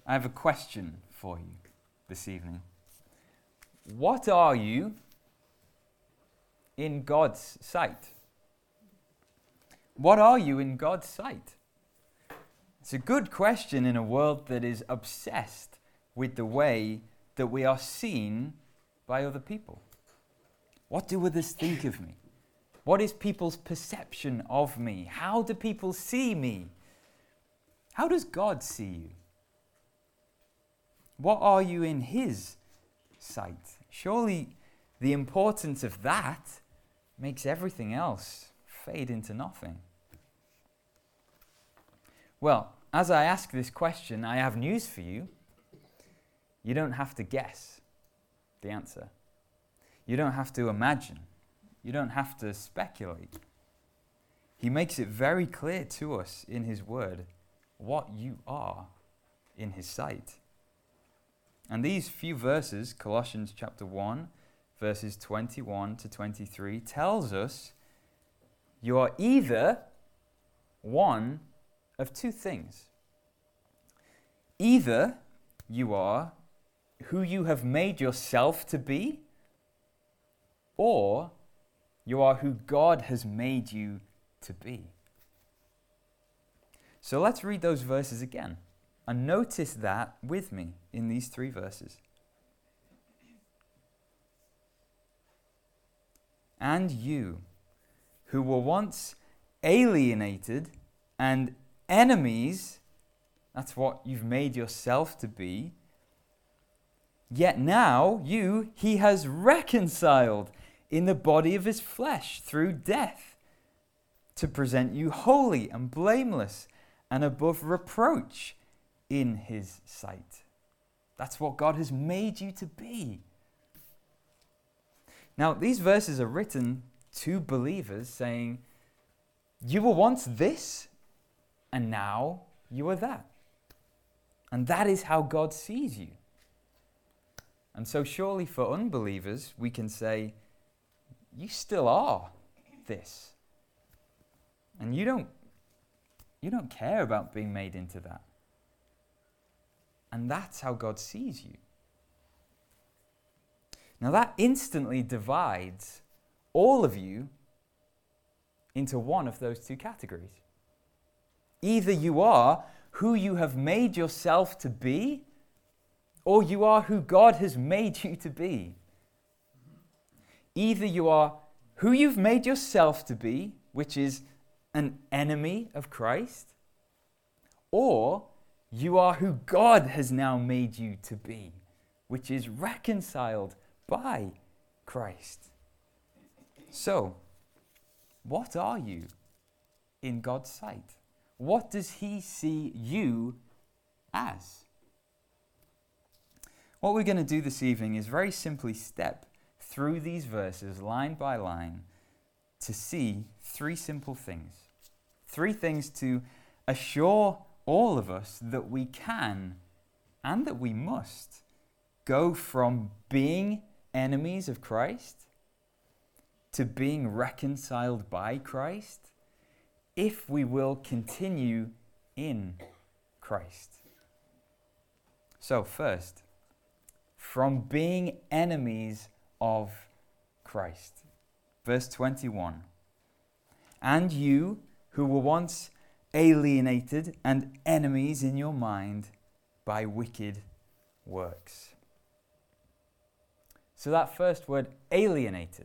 I have a question for you this evening. What are you in God's sight? What are you in God's sight? It's a good question in a world that is obsessed with the way that we are seen by other people. What do others think of me? What is people's perception of me? How do people see me? How does God see you? What are you in His sight? Surely the importance of that makes everything else fade into nothing. Well, as I ask this question, I have news for you. You don't have to guess the answer. You don't have to imagine. You don't have to speculate. He makes it very clear to us in His Word what you are in His sight. And these few verses, Colossians chapter 1, verses 21 to 23, tells us you are either one of two things. Either you are who you have made yourself to be, or you are who God has made you to be. So let's read those verses again. And notice that with me in these 3 verses. And you, who were once alienated and enemies, that's what you've made yourself to be, yet now He has reconciled in the body of His flesh through death, to present you holy and blameless and above reproach in His sight. That's what God has made you to be. Now, these verses are written to believers saying, you were once this, and now you are that. And that is how God sees you. And so surely for unbelievers, we can say, you still are this. And you don't care about being made into that. And that's how God sees you. Now that instantly divides all of you into one of those 2 categories. Either you are who you have made yourself to be, or you are who God has made you to be. Either you are who you've made yourself to be, which is an enemy of Christ, or you are who God has now made you to be, which is reconciled by Christ. So, what are you in God's sight? What does He see you as? What we're going to do this evening is very simply step through these verses line by line to see 3 simple things. 3 things to assure all of us that we can and that we must go from being enemies of Christ to being reconciled by Christ if we will continue in Christ. So first, from being enemies of Christ. Verse 21. And you who were once alienated and enemies in your mind by wicked works. So that first word, alienated.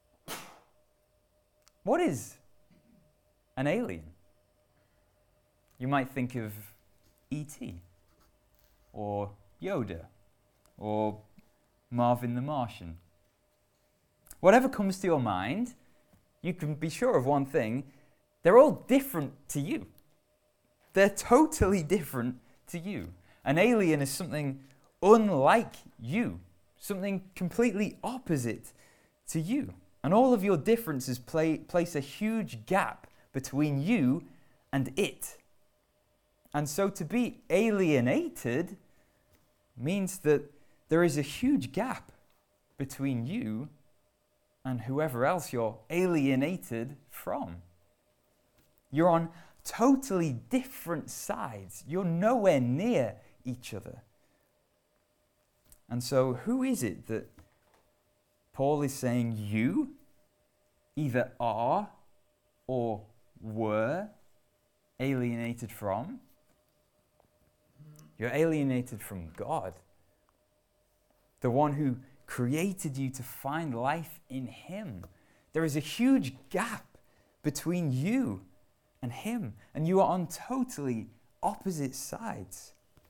What is an alien? You might think of E.T. or Yoda or Marvin the Martian. Whatever comes to your mind, you can be sure of one thing: they're all different to you. They're totally different to you. An alien is something unlike you, something completely opposite to you. And all of your differences place a huge gap between you and it. And so to be alienated means that there is a huge gap between you and whoever else you're alienated from. You're on totally different sides. You're nowhere near each other. And so who is it that Paul is saying you either are or were alienated from? You're alienated from God, the one who created you to find life in him. There is a huge gap between you and him, and you are on totally opposite sides.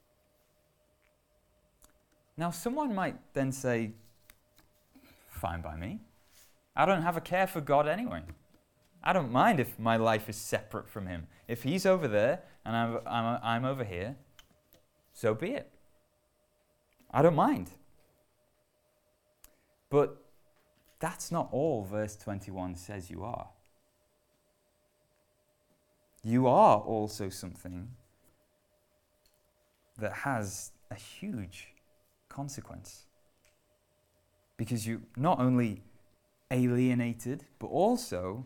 Now, someone might then say, fine by me. I don't have a care for God anyway. I don't mind if my life is separate from him. If he's over there and I'm over here, so be it. I don't mind. But that's not all verse 21 says you are. You are also something that has a huge consequence. Because you not only alienated, but also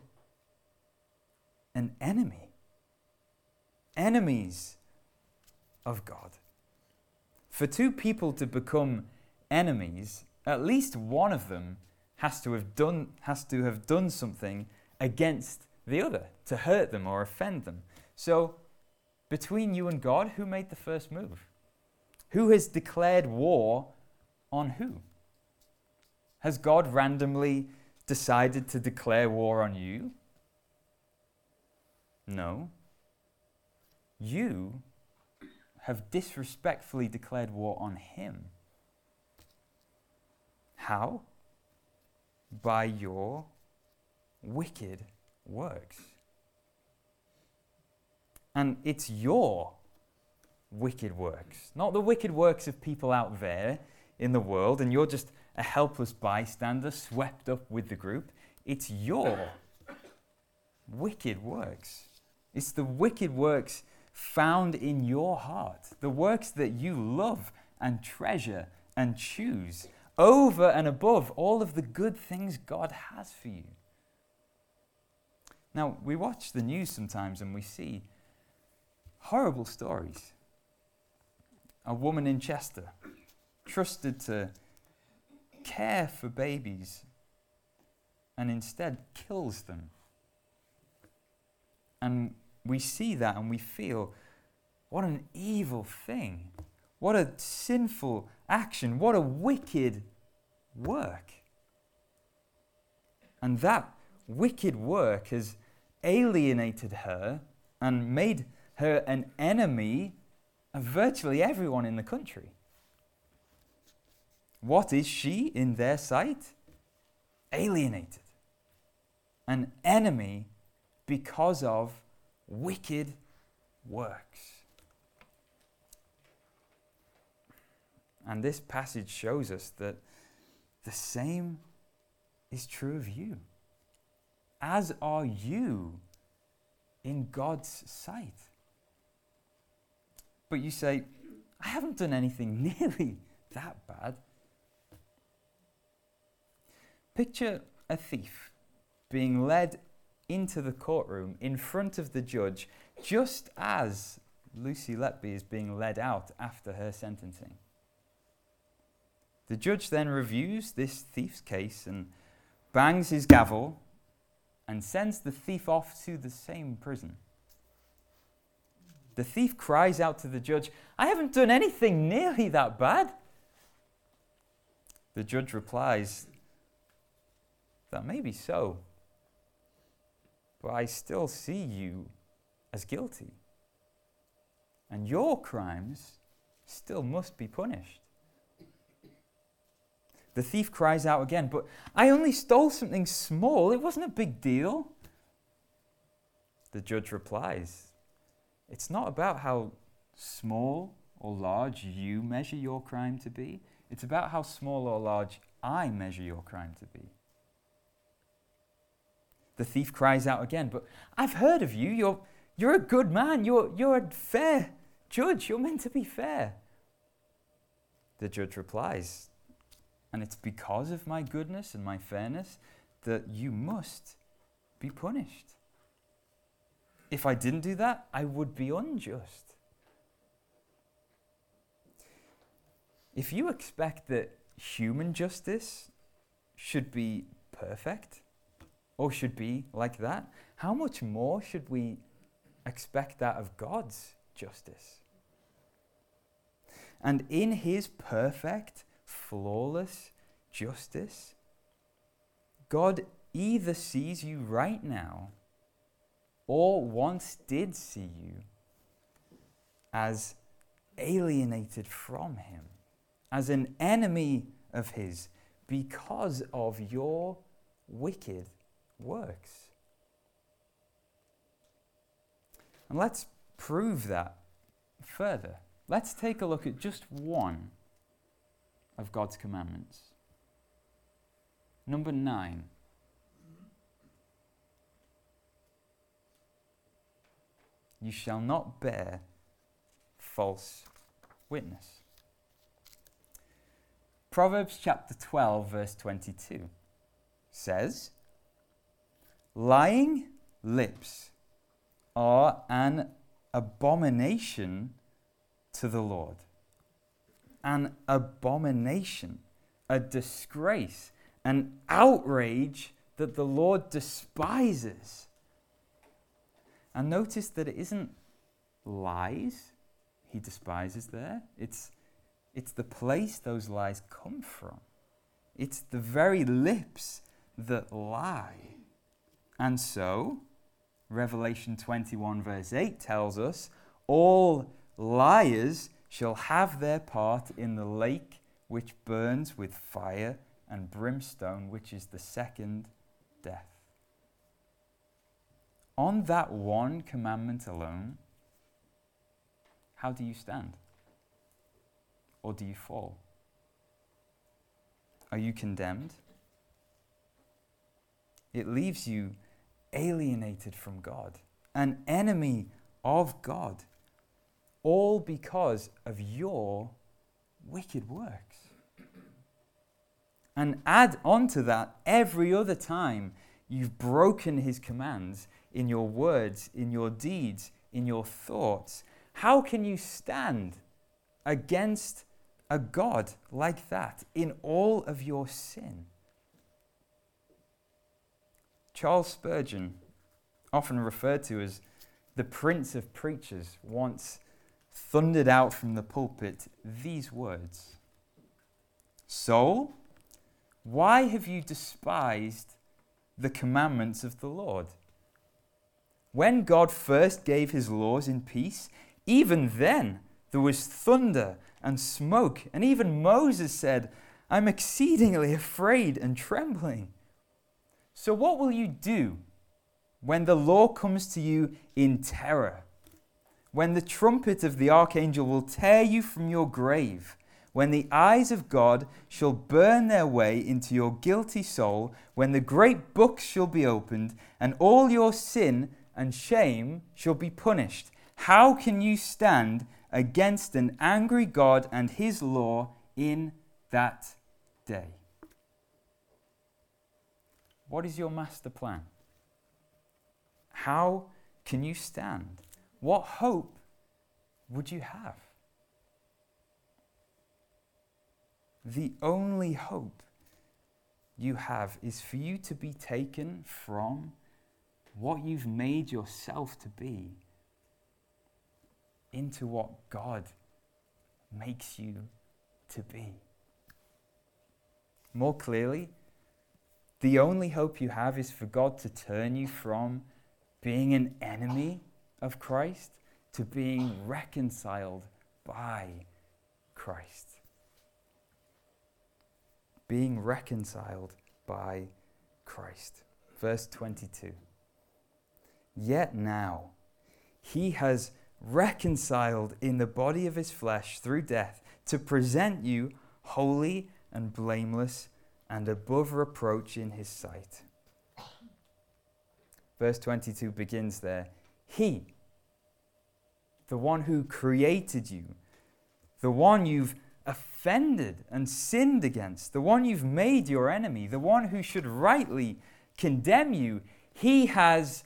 an enemy. Enemies of God. For two people to become enemies, at least one of them has to have done something against the other, to hurt them or offend them. So, between you and God, who made the first move? Who has declared war on who? Has God randomly decided to declare war on you? No. You have disrespectfully declared war on him. How? By your wicked works. And it's your wicked works, not the wicked works of people out there in the world, and you're just a helpless bystander swept up with the group. It's your wicked works. It's the wicked works found in your heart, the works that you love and treasure and choose over and above all of the good things God has for you. Now, we watch the news sometimes and we see horrible stories. A woman in Chester, trusted to care for babies, and instead kills them. And we see that and we feel, what an evil thing. What a sinful action. What a wicked work. And that wicked work has alienated her and made her an enemy of virtually everyone in the country. What is she in their sight? Alienated. An enemy because of wicked works. And this passage shows us that the same is true of you. As are you in God's sight. But you say, I haven't done anything nearly that bad. Picture a thief being led into the courtroom in front of the judge just as Lucy Letby is being led out after her sentencing. The judge then reviews this thief's case and bangs his gavel and sends the thief off to the same prison. The thief cries out to the judge, I haven't done anything nearly that bad. The judge replies, that may be so, but I still see you as guilty, and your crimes still must be punished. The thief cries out again, but I only stole something small. It wasn't a big deal. The judge replies, it's not about how small or large you measure your crime to be. It's about how small or large I measure your crime to be. The thief cries out again, but I've heard of you. You're a good man. You're a fair judge. You're meant to be fair. The judge replies, and it's because of my goodness and my fairness that you must be punished. If I didn't do that, I would be unjust. If you expect that human justice should be perfect or should be like that, how much more should we expect that of God's justice? And in his perfect, flawless justice, God either sees you right now or once did see you as alienated from him, as an enemy of his because of your wicked works. And let's prove that further. Let's take a look at just one of God's commandments. Number 9. You shall not bear false witness. Proverbs chapter 12, verse 22 says, lying lips are an abomination to the Lord. An abomination, a disgrace, an outrage that the Lord despises. And notice that it isn't lies he despises there. It's the place those lies come from. It's the very lips that lie. And so, Revelation 21 verse 8 tells us, all liars shall have their part in the lake which burns with fire and brimstone, which is the second death. On that one commandment alone, how do you stand? Or do you fall? Are you condemned? It leaves you alienated from God, an enemy of God, all because of your wicked works. And add on to that every other time you've broken his commands in your words, in your deeds, in your thoughts. How can you stand against a God like that in all of your sin? Charles Spurgeon, often referred to as the Prince of Preachers, once thundered out from the pulpit these words: "Soul, why have you despised the commandments of the Lord? When God first gave his laws in peace, even then there was thunder and smoke, and even Moses said, 'I'm exceedingly afraid and trembling.' So what will you do when the law comes to you in terror? When the trumpet of the archangel will tear you from your grave? When the eyes of God shall burn their way into your guilty soul? When the great books shall be opened, and all your sin and shame shall be punished? How can you stand against an angry God and his law in that day?" What is your master plan? How can you stand? What hope would you have? The only hope you have is for you to be taken from what you've made yourself to be into what God makes you to be. More clearly, the only hope you have is for God to turn you from being an enemy of Christ to being reconciled by Christ. Being reconciled by Christ. Verse 22. Yet now he has reconciled in the body of his flesh through death to present you holy and blameless and above reproach in his sight. Verse 22 begins there. He, the one who created you, the one you've offended and sinned against, the one you've made your enemy, the one who should rightly condemn you, he has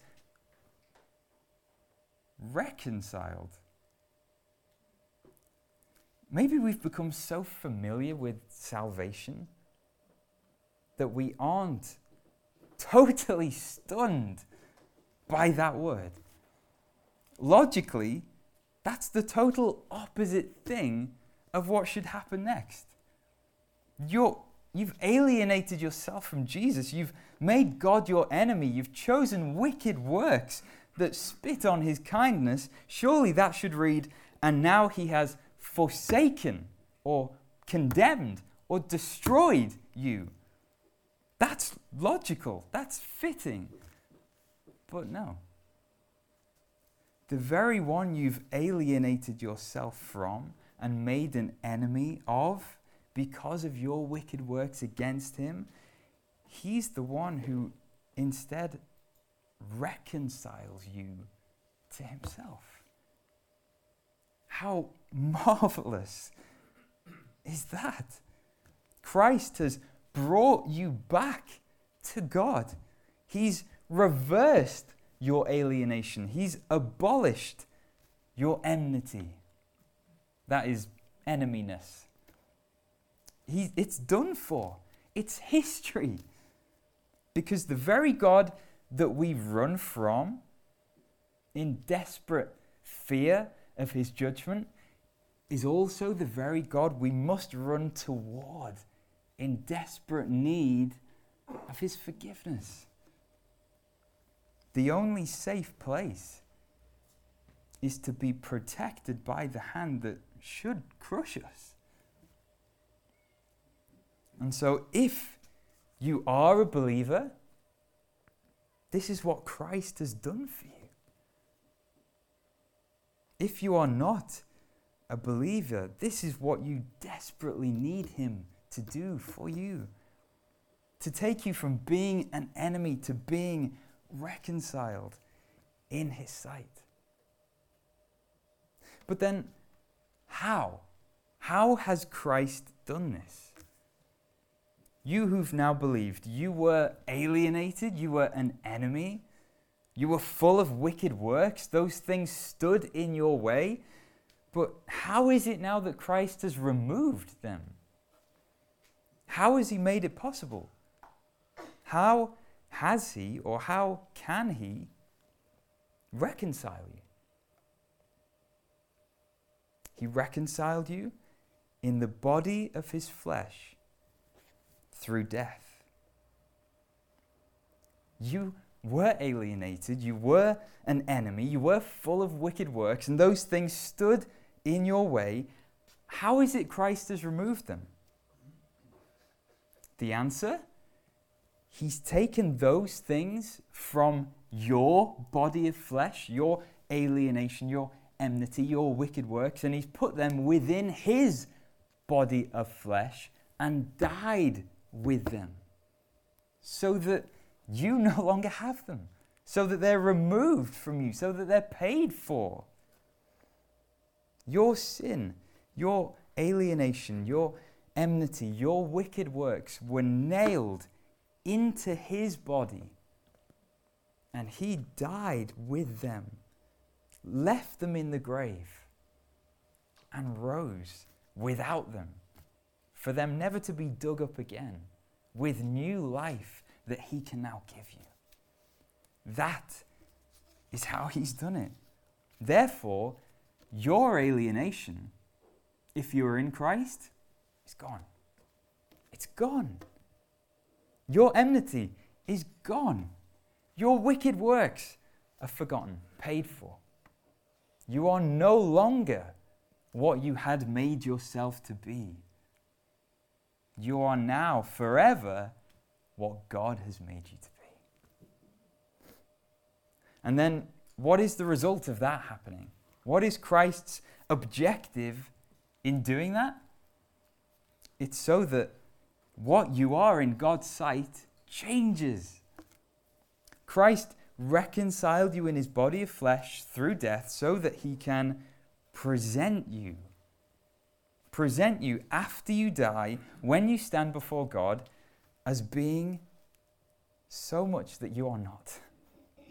reconciled. maybe we've become so familiar with salvation that we aren't totally stunned by that word. Logically, that's the total opposite thing of what should happen next. You've alienated yourself from Jesus. You've made God your enemy. You've chosen wicked works that spit on his kindness. Surely that should read, and now he has forsaken or condemned or destroyed you. That's logical. That's fitting. But no. The very one you've alienated yourself from and made an enemy of because of your wicked works against him, he's the one who instead reconciles you to himself. How marvelous is that? Christ has brought you back to God. He's reversed your alienation. He's abolished your enmity. That is eneminess. It's done for. It's history. Because the very God that we run from in desperate fear of his judgment is also the very God we must run toward in desperate need of his forgiveness. The only safe place is to be protected by the hand that should crush us. And so if you are a believer, this is what Christ has done for you. If you are not a believer, this is what you desperately need him to do for you. To take you from being an enemy to being reconciled in his sight. But then, how? How has Christ done this? You who've now believed, you were alienated, you were an enemy, you were full of wicked works, those things stood in your way. But how is it now that Christ has removed them? How has he made it possible? How has he, or how can he, reconcile you? He reconciled you in the body of his flesh through death. You were alienated, you were an enemy, you were full of wicked works, and those things stood in your way. How is it Christ has removed them? The answer? He's taken those things from your body of flesh, your alienation, your enmity, your wicked works, and he's put them within his body of flesh and died with them so that you no longer have them, so that they're removed from you, so that they're paid for. Your sin, your alienation, your enmity, your wicked works were nailed into his body, and he died with them, left them in the grave, and rose without them, for them never to be dug up again with new life that he can now give you. That is how he's done it. Therefore, your alienation, if you are in Christ, is gone. It's gone. Your enmity is gone. Your wicked works are forgotten, paid for. You are no longer what you had made yourself to be. You are now forever what God has made you to be. And then, what is the result of that happening? What is Christ's objective in doing that? It's so that what you are in God's sight changes. Christ reconciled you in his body of flesh through death so that he can present you after you die, when you stand before God, as being so much that you are not.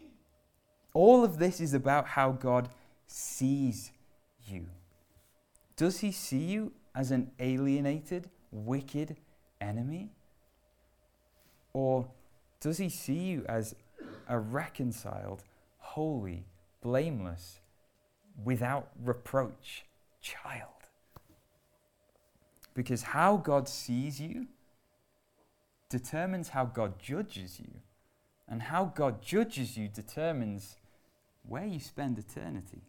All of this is about how God sees you. Does he see you as an alienated, wicked enemy? Or does he see you as a reconciled, holy, blameless, without reproach child? Because how God sees you determines how God judges you. And how God judges you determines where you spend eternity.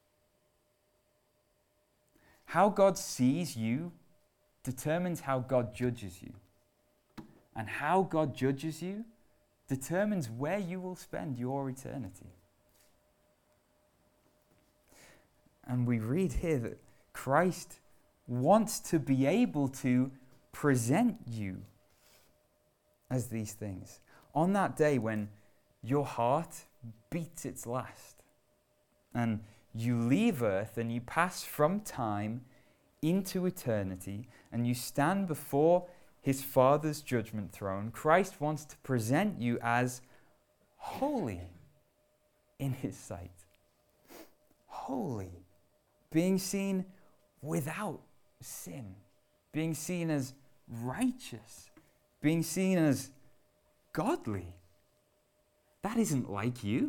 How God sees you determines how God judges you. And how God judges you determines where you will spend your eternity. And we read here that Christ wants to be able to present you as these things. On that day when your heart beats its last and you leave earth and you pass from time into eternity and you stand before his Father's judgment throne, Christ wants to present you as holy in his sight. Holy. Being seen without sin. Being seen as righteous. Being seen as godly. That isn't like you.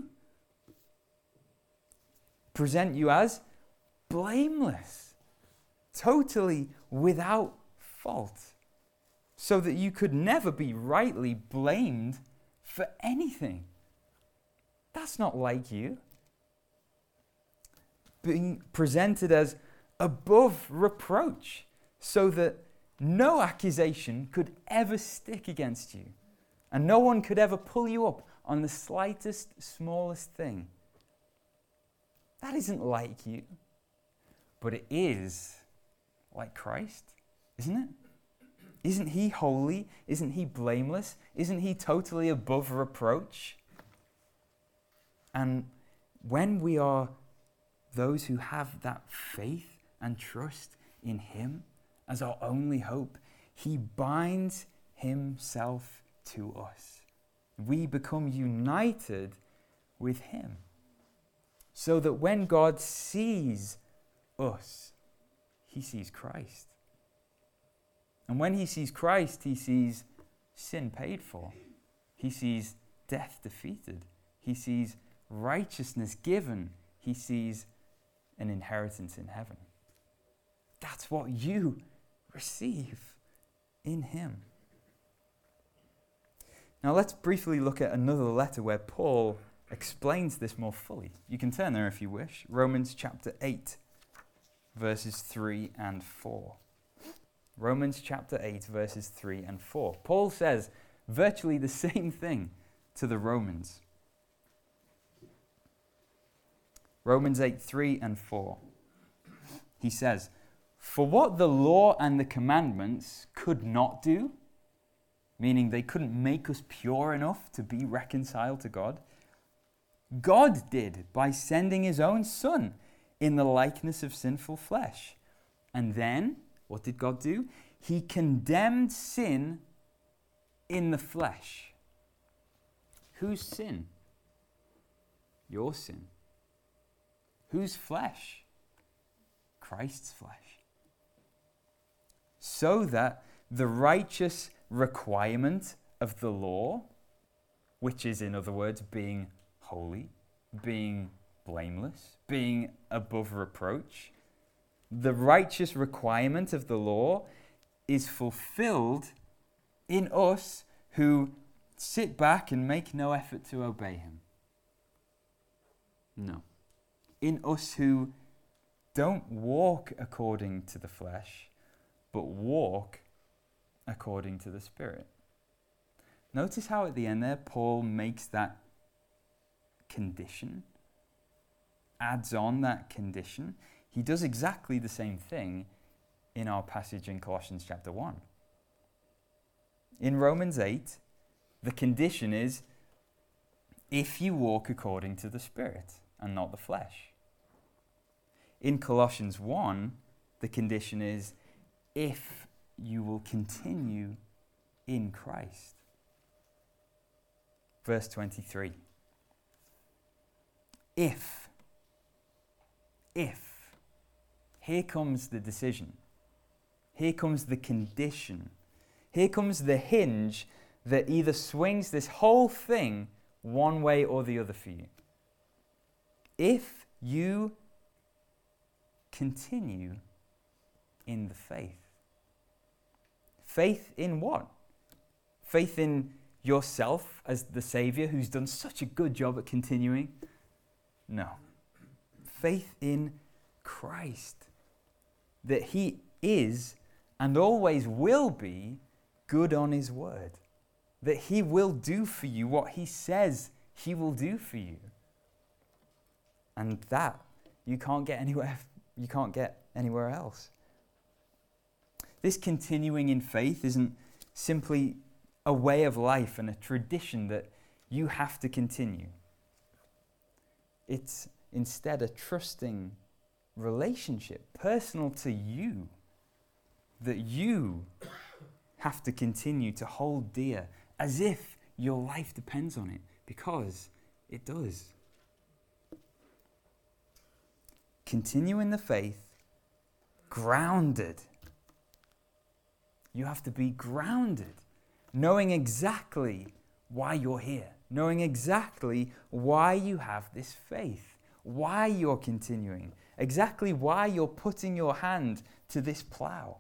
Present you as blameless. Totally without fault. So that you could never be rightly blamed for anything. That's not like you. Being presented as above reproach, so that no accusation could ever stick against you, and no one could ever pull you up on the slightest, smallest thing. That isn't like you, but it is like Christ, isn't it? Isn't he holy? Isn't he blameless? Isn't he totally above reproach? And when we are those who have that faith and trust in him as our only hope, he binds himself to us. We become united with him. So that when God sees us, he sees Christ. And when he sees Christ, he sees sin paid for. He sees death defeated. He sees righteousness given. He sees an inheritance in heaven. That's what you receive in him. Now let's briefly look at another letter where Paul explains this more fully. You can turn there if you wish. Romans chapter 8, verses 3 and 4. Romans chapter 8, verses 3 and 4. Paul says virtually the same thing to the Romans. Romans 8, 3 and 4. He says, "For what the law and the commandments could not do," meaning they couldn't make us pure enough to be reconciled to God, "God did by sending his own Son in the likeness of sinful flesh." And then, what did God do? He condemned sin in the flesh. Whose sin? Your sin. Whose flesh? Christ's flesh. So that the righteous requirement of the law, which is, in other words, being holy, being blameless, being above reproach, the righteous requirement of the law is fulfilled in us who sit back and make no effort to obey him. No. In us who don't walk according to the flesh, but walk according to the Spirit. Notice how at the end there, Paul makes that condition, adds on that condition. He does exactly the same thing in our passage in Colossians chapter 1. In Romans 8, the condition is, if you walk according to the Spirit and not the flesh. In Colossians 1, the condition is, if you will continue in Christ. Verse 23. If here comes the decision. Here comes the condition. Here comes the hinge that either swings this whole thing one way or the other for you. If you continue in the faith. Faith in what? Faith in yourself as the Savior who's done such a good job at continuing? No. Faith in Christ. That He is and always will be good on His word. That He will do for you what He says He will do for you. And that you can't get anywhere else. This continuing in faith isn't simply a way of life and a tradition that you have to continue. It's instead a trusting relationship, personal to you, that you have to continue to hold dear as if your life depends on it, because it does. Continue in the faith, grounded. You have to be grounded, knowing exactly why you're here, knowing exactly why you have this faith, why you're continuing, exactly why you're putting your hand to this plow.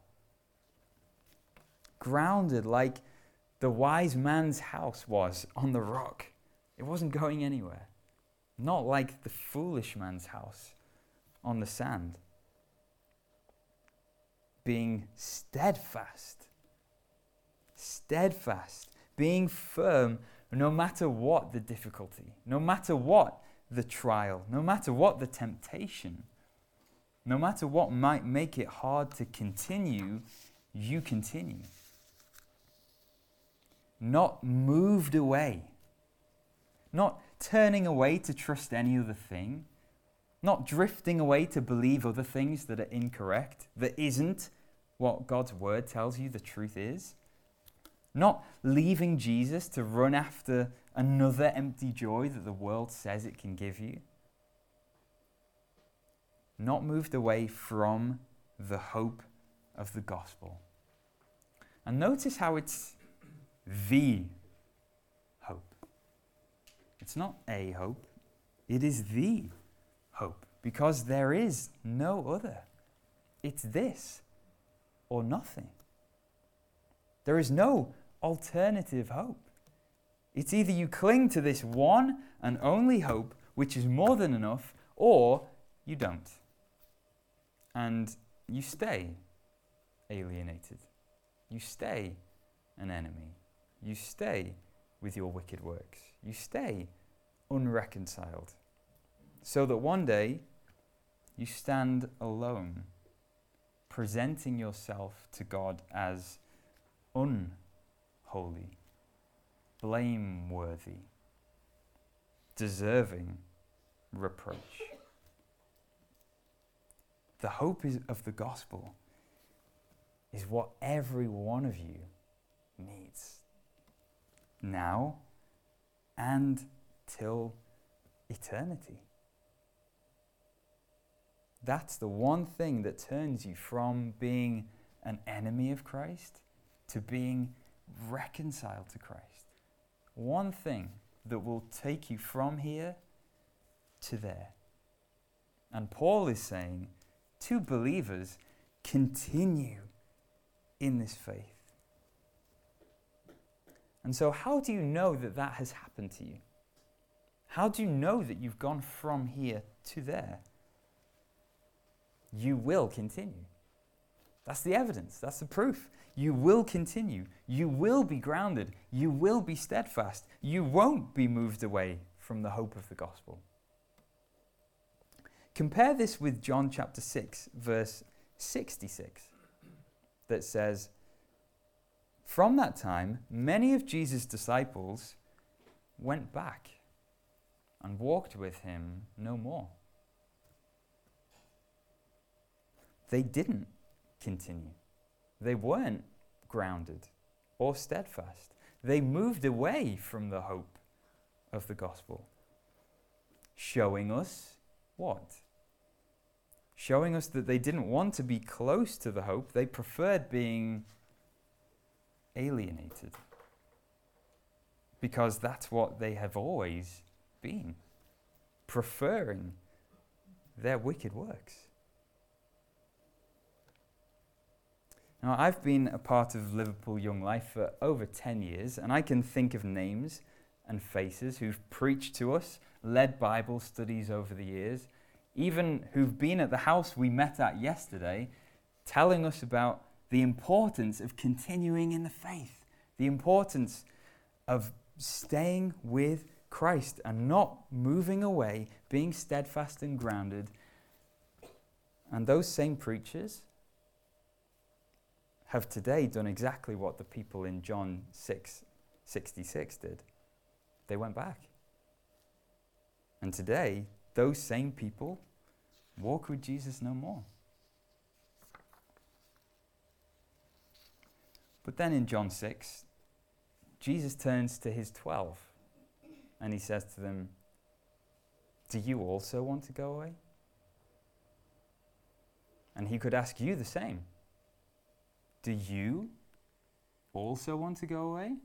Grounded like the wise man's house was on the rock. It wasn't going anywhere. Not like the foolish man's house on the sand. Being steadfast, being firm no matter what the difficulty, no matter what the trial, no matter what the temptation, no matter what might make it hard to continue, you continue. Not moved away, not turning away to trust any other thing, not drifting away to believe other things that are incorrect, that isn't what God's word tells you the truth is. Not leaving Jesus to run after another empty joy that the world says it can give you. Not moved away from the hope of the gospel. And notice how it's the hope. It's not a hope. It is the hope, because there is no other. It's this or nothing. There is no alternative hope. It's either you cling to this one and only hope, which is more than enough, or you don't. And you stay alienated. You stay an enemy. You stay with your wicked works. You stay unreconciled. So that one day you stand alone, presenting yourself to God as unholy, blameworthy, deserving reproach. The hope of the gospel is what every one of you needs now and till eternity. That's the one thing that turns you from being an enemy of Christ to being reconciled to Christ. One thing that will take you from here to there. And Paul is saying to believers, continue in this faith. And so how do you know that that has happened to you? How do you know that you've gone from here to there? You will continue. That's the evidence. That's the proof. You will continue. You will be grounded. You will be steadfast. You won't be moved away from the hope of the gospel. Compare this with John chapter 6, verse 66, that says, "From that time, many of Jesus' disciples went back and walked with him no more." They didn't continue. They weren't grounded or steadfast. They moved away from the hope of the gospel, showing us what? showing us that they didn't want to be close to the hope. They preferred being alienated, because that's what they have always been, preferring their wicked works. Now, I've been a part of Liverpool Young Life for over 10 years, and I can think of names and faces who've preached to us, led Bible studies over the years, even who've been at the house we met at yesterday, telling us about the importance of continuing in the faith, the importance of staying with Christ and not moving away, being steadfast and grounded. And those same preachers have today done exactly what the people in John 6:66 did. They went back. And today, those same people walk with Jesus no more. But then in John 6, Jesus turns to his 12 and he says to them, "Do you also want to go away?" And he could ask you the same. Do you also want to go away?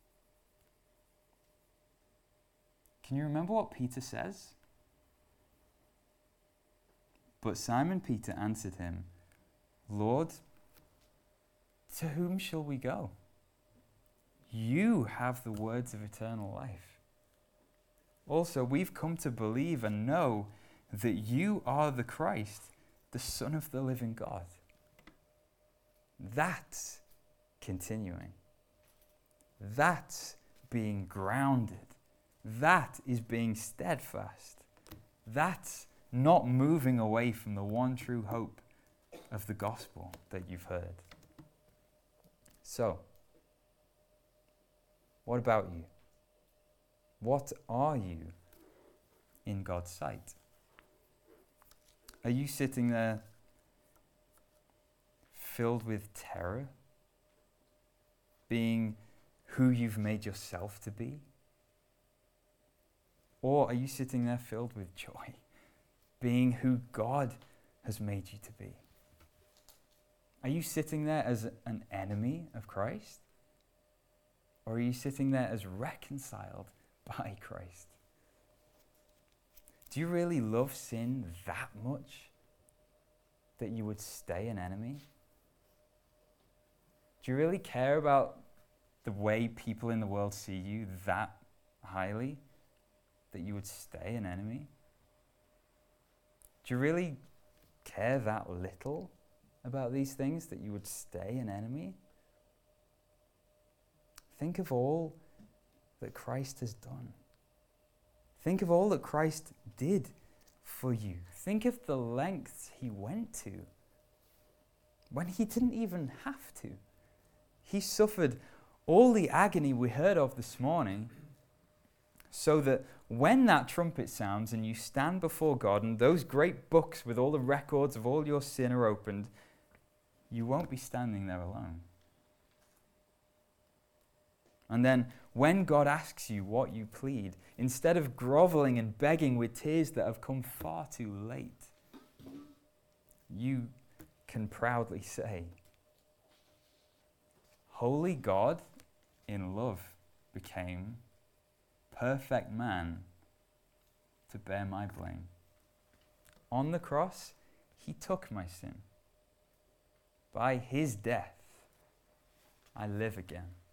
Can you remember what Peter says? But Simon Peter answered him, "Lord, to whom shall we go? You have the words of eternal life. Also, we've come to believe and know that you are the Christ, the Son of the living God." That's continuing. That's being grounded. That is being steadfast. That's not moving away from the one true hope of the gospel that you've heard. So, what about you? What are you in God's sight? Are you sitting there filled with terror, being who you've made yourself to be? Or are you sitting there filled with joy, being who God has made you to be? Are you sitting there as an enemy of Christ? Or are you sitting there as reconciled by Christ? Do you really love sin that much that you would stay an enemy? Do you really care about the way people in the world see you that highly that you would stay an enemy? Do you really care that little about these things that you would stay an enemy? Think of all that Christ has done. Think of all that Christ did for you. Think of the lengths he went to when he didn't even have to. He suffered all the agony we heard of this morning so that when that trumpet sounds and you stand before God and those great books with all the records of all your sin are opened, you won't be standing there alone. And then when God asks you what you plead, instead of groveling and begging with tears that have come far too late, you can proudly say, "Holy God in love became perfect man to bear my blame. On the cross, he took my sin. By his death, I live again."